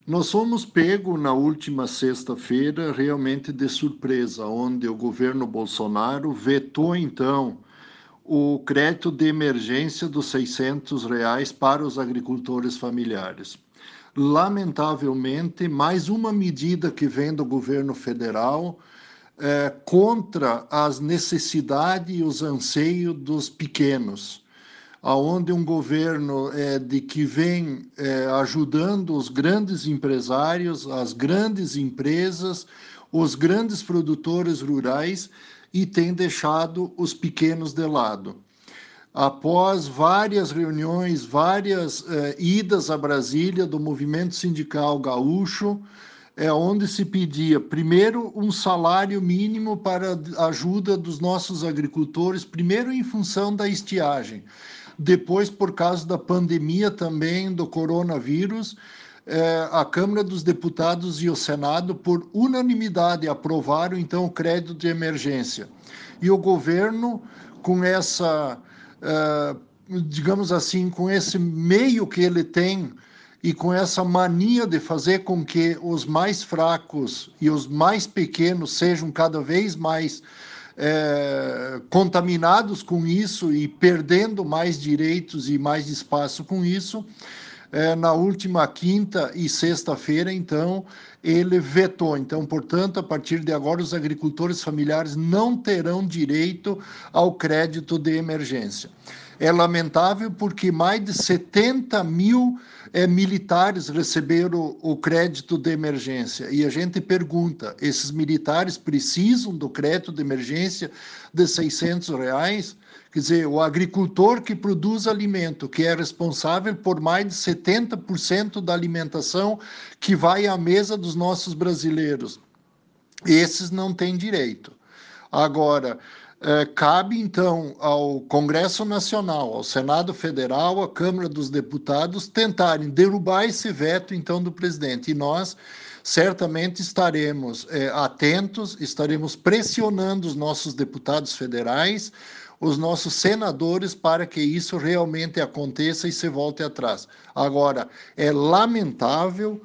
Nós fomos pego na última sexta-feira realmente de surpresa, onde o governo Bolsonaro vetou então o crédito de emergência dos R$ 600 para os agricultores familiares. Lamentavelmente, mais uma medida que vem do governo federal contra as necessidades e os anseios dos pequenos, aonde um governo de que vem ajudando os grandes empresários, as grandes empresas, os grandes produtores rurais e tem deixado os pequenos de lado. Após várias reuniões, várias idas a Brasília do movimento sindical gaúcho, onde se pedia, primeiro, um salário mínimo para a ajuda dos nossos agricultores, primeiro em função da estiagem, depois, por causa da pandemia também do coronavírus, a Câmara dos Deputados e o Senado, por unanimidade, aprovaram, então, o crédito de emergência. E o governo, com essa, digamos assim, com esse meio que ele tem e com essa mania de fazer com que os mais fracos e os mais pequenos sejam cada vez mais contaminados com isso e perdendo mais direitos e mais espaço com isso, na última quinta e sexta-feira, então, ele vetou. Então, portanto, a partir de agora, os agricultores familiares não terão direito ao crédito de emergência. É lamentável porque mais de 70 mil militares receberam o crédito de emergência. E a gente pergunta, esses militares precisam do crédito de emergência de R$ 600? Quer dizer, o agricultor que produz alimento, que é responsável por mais de 70% da alimentação que vai à mesa dos nossos brasileiros, esses não têm direito. Agora, cabe, então, ao Congresso Nacional, ao Senado Federal, à Câmara dos Deputados, tentarem derrubar esse veto, então, do presidente. E nós, certamente, estaremos atentos, estaremos pressionando os nossos deputados federais, os nossos senadores, para que isso realmente aconteça e se volte atrás. Agora, é lamentável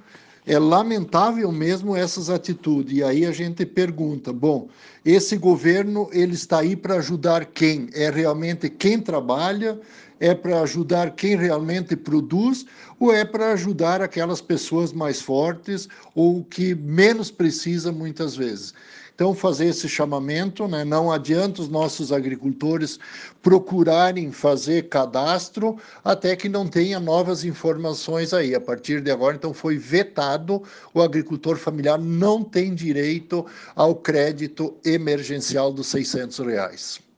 mesmo essas atitudes. E aí a gente pergunta, bom, esse governo, ele está aí para ajudar quem? É realmente quem trabalha? É para ajudar quem realmente produz? Ou é para ajudar aquelas pessoas mais fortes ou que menos precisa muitas vezes? Então, fazer esse chamamento, né? Não adianta os nossos agricultores procurarem fazer cadastro até que não tenha novas informações aí. A partir de agora, então, foi vetado, o agricultor familiar não tem direito ao crédito emergencial dos R$ 600.